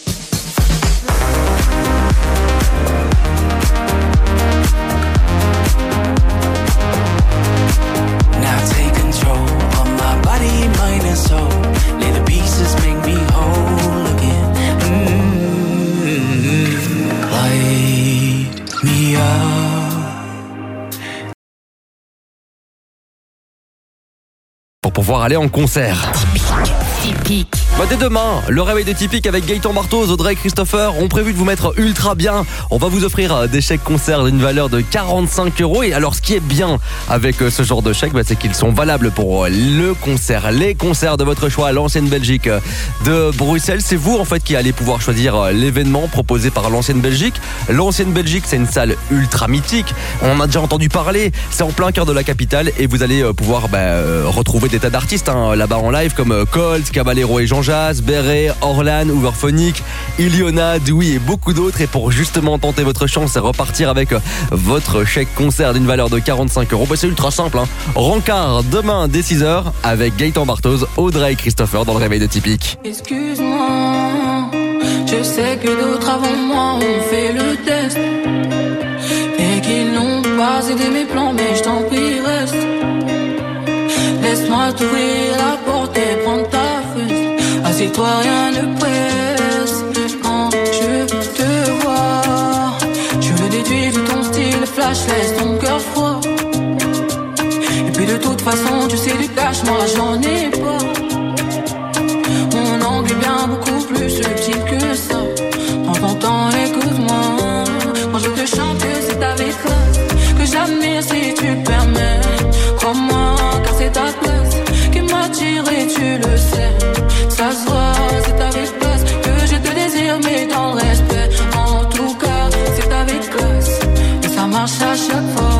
Now take control of my body, mind and soul. Lay the pieces, make me whole again. Light me up. Pour pouvoir aller en concert. Typique. Bah dès demain, le réveil de Typique avec Gaëtan Barthoz, Audrey et Christopher ont prévu de vous mettre ultra bien. On va vous offrir des chèques concerts d'une valeur de quarante-cinq euros. Et alors ce qui est bien avec ce genre de chèques, bah, c'est qu'ils sont valables pour le concert, les concerts de votre choix à l'Ancienne Belgique de Bruxelles. C'est vous en fait qui allez pouvoir choisir l'événement proposé par l'Ancienne Belgique. L'Ancienne Belgique, c'est une salle ultra mythique. On en a déjà entendu parler. C'est en plein cœur de la capitale et vous allez pouvoir bah, retrouver des tas d'artistes hein, là-bas en live comme Colt, Caballero et Jean Jazz, Beret, Orlan, Overphonic, Iliona, Dewey et beaucoup d'autres. Et pour justement tenter votre chance et repartir avec votre chèque concert d'une valeur de quarante-cinq euros, bah c'est ultra simple, hein. Rencard demain dès six heures avec Gaëtan Barthoz, Audrey et Christopher dans le réveil de Typique. Excuse-moi, je sais que d'autres avant moi ont fait le test et qu'ils n'ont pas aidé mes plans, mais je t'en prie reste. Laisse-moi t'ouvrir la porte et prendre ta fesse. Assieds-toi, rien ne presse. Quand je te vois, je le déduis de ton style flash, laisse ton cœur froid. Et puis de toute façon, tu sais du cash, moi j'en ai pas. Mon angle est bien beaucoup plus subtil que ça. Prends ton temps, écoute-moi. Quand je te chante, c'est avec classe que j'admire si tu le permets. Crois-moi, car c'est ta place qui m'attire et tu le sais. Ça se voit, c'est avec classe que je te désire, mais dans le respect. En tout cas, c'est avec classe et ça marche à chaque fois.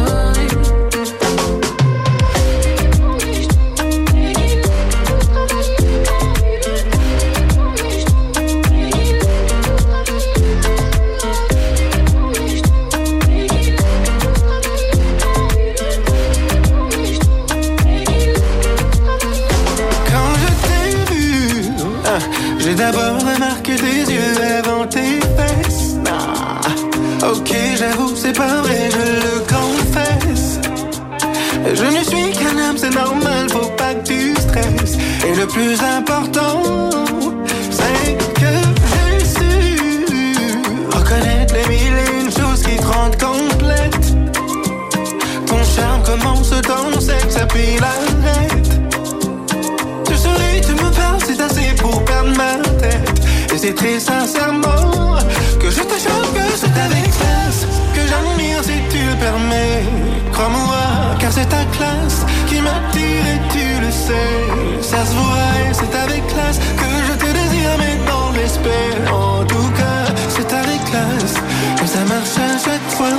J'ai d'abord remarqué tes yeux avant tes fesses. Ah, ok, j'avoue, c'est pas vrai, je le confesse. Je ne suis qu'un homme, c'est normal, faut pas que tu stresses. Et le plus important, c'est que j'ai su reconnaître les mille et une choses qui te rendent complète. Ton charme commence dans le sexe, puis l'arrête. Tu souris, tu me parles, c'est assez pour perdre ma tête. Et c'est très sincèrement que je te chante, que c'est avec classe que j'admire si tu le permets. Crois-moi, car c'est ta classe qui m'attire et tu le sais. Ça se voit et c'est avec classe que je te désire, mais dans l'esprit. En tout cas, c'est avec classe que ça marche à chaque fois.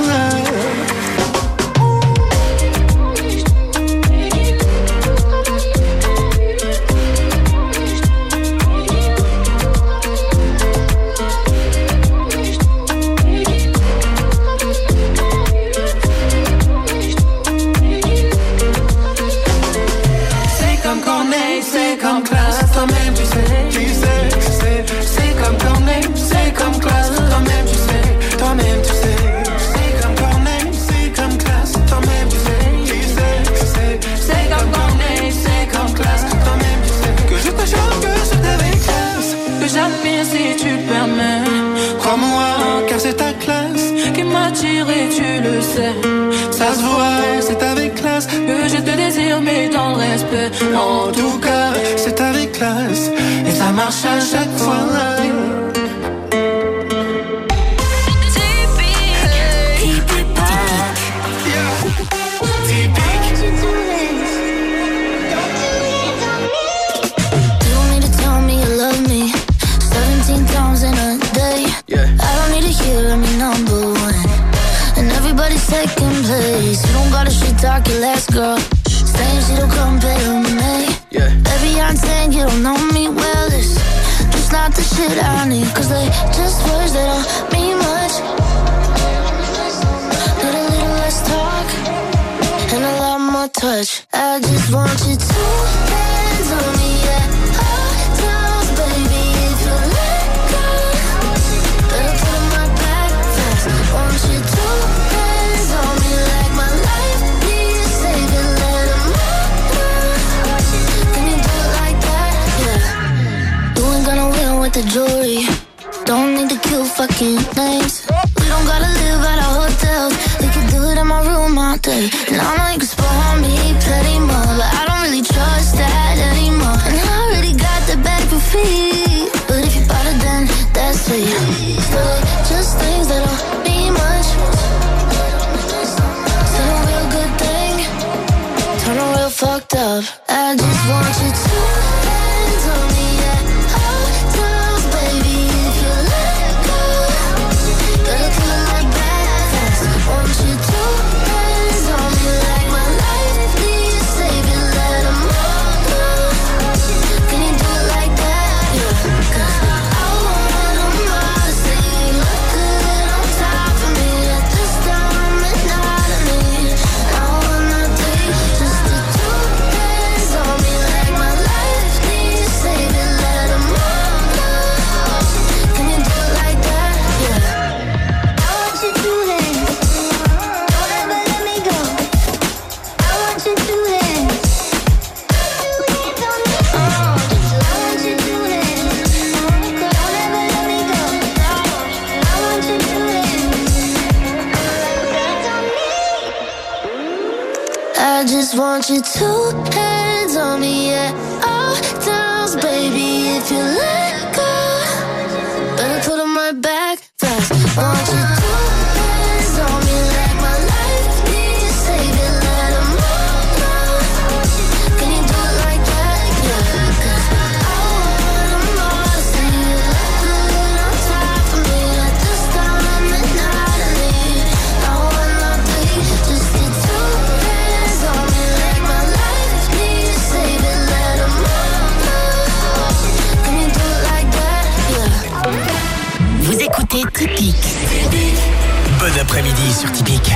Toi-même tu sais, tu sais, tu sais. C'est comme Corneille, c'est comme classe. Toi-même tu sais, toi-même tu sais. C'est comme Corneille, c'est comme classe. Toi-même tu sais, tu sais, tu sais. C'est comme Corneille, c'est comme classe. Toi-même tu sais que je te chante, que c'est avec classe que j'admire si tu le permets. Crois-moi, car c'est ta classe qui m'attire et tu le sais. Ça se voit, c'est avec classe que je te désire, mais dans le respect. En tout cas, c'est avec classe et ça marche à chaque fois. Second place, you don't gotta shit talk your last girl. Saying she don't compare with me. Yeah. Baby, I'm saying you don't know me well. It's just not the shit I need. Cause they just words that don't mean much. Need a little less talk and a lot more touch. I just want you to hands on me, yeah. Hot times, baby, if you let go. Better turn my back fast. Want you to the jewelry. Don't need to kill fucking names. We don't gotta live at our hotels. We can do it in my room all day. And I know you can spoil me plenty more, but I don't really trust that anymore. And I already got the bag for free. But if you bought it, then that's sweet. Still like just things that don't mean much. Still a real good thing. Turn a real fucked up. I just want you to hands on me. want you two hands on me at all times, baby. If you let go, better put 'em right back fast. Want you two hands on me like my life needs saving. Let 'em all know. Can you do it like that? Yeah, 'cause I want 'em all to see you look good on top of me at this time of the night. I need, I wanna be just you two hands on me like my life needs saving. Let 'em all know. Can you do it like that? Yeah. Vous écoutez Typique. Bon après-midi sur Typique.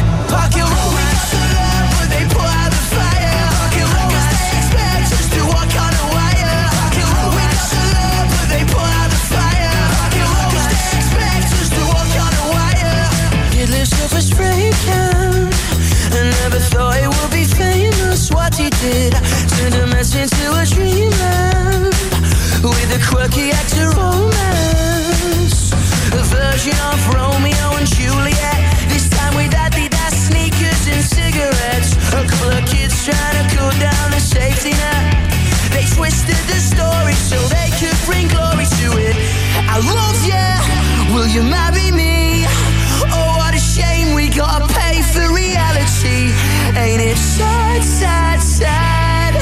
I never thought it would be famous. What he did, turned a mess into a dreamland with a quirky act of romance. A version of Romeo and Juliet. This time with Adidas sneakers and cigarettes. A couple of kids trying to cool down the safety net. They twisted the story so they could bring glory to it. I love you, will you marry me? Oh, what a shame we gotta pay for reality. Ain't it sad, sad, sad?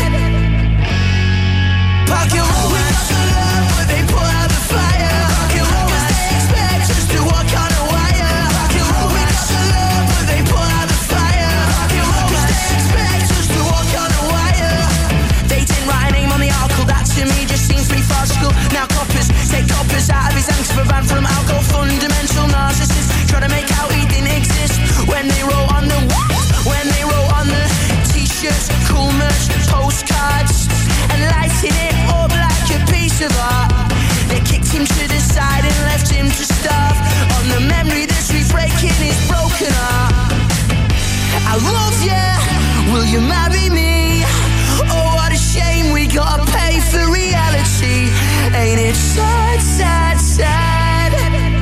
Park your romance to love, but they put out the fire. Park your romance, they expect us to walk on a wire. Park your romance to love, but they put out the fire. Park your romance, they expect us to walk on a wire. They didn't write a name on the article, that to me just seems pretty farcical. Now coppers take coppers out of his hands for van from alcohol. Fundamental narcissists trying to make out he didn't exist. When they wrote on the when they wrote on the t-shirts, cool merch, postcards, and lighting it up like a piece of art. They kicked him to the side and left him to starve on the memory that's breaking his broken heart. I love you, will you marry me? Oh, what a shame we gotta pay for reality. Ain't it sad, sad, sad?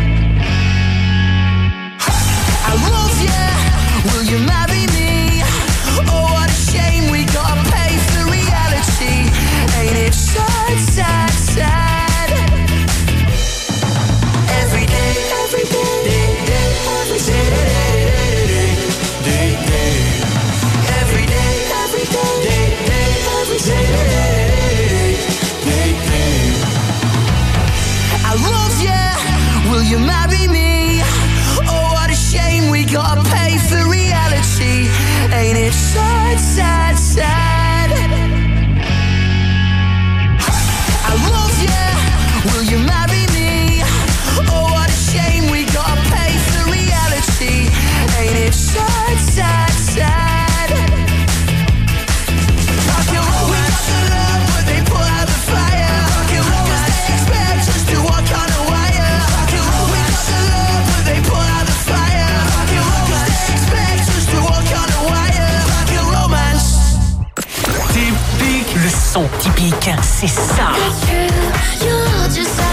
I love you, will you marry me? Oh, what a shame we gotta pay for reality. Ain't it sad, sad, sad? Every day, every day, day, day, every day, day, day, day. Every day, every day, day, day, every day, day, day. I love you, will you marry me? Oh, what a shame we gotta pay for reality. Ain't it sad, sad, sad? I love you, will you marry me? Oh, what a shame we gotta pay for reality. Ain't it sad, sad, sad? Rock your romance to love, but they put out the fire. Rock your romance, they expect us to walk on a wire. Rock your romance to love, but they put out the fire. Rock your romance, they expect us to walk on a wire. Rock your romance. Typique. Le son typique, c'est ça. You're just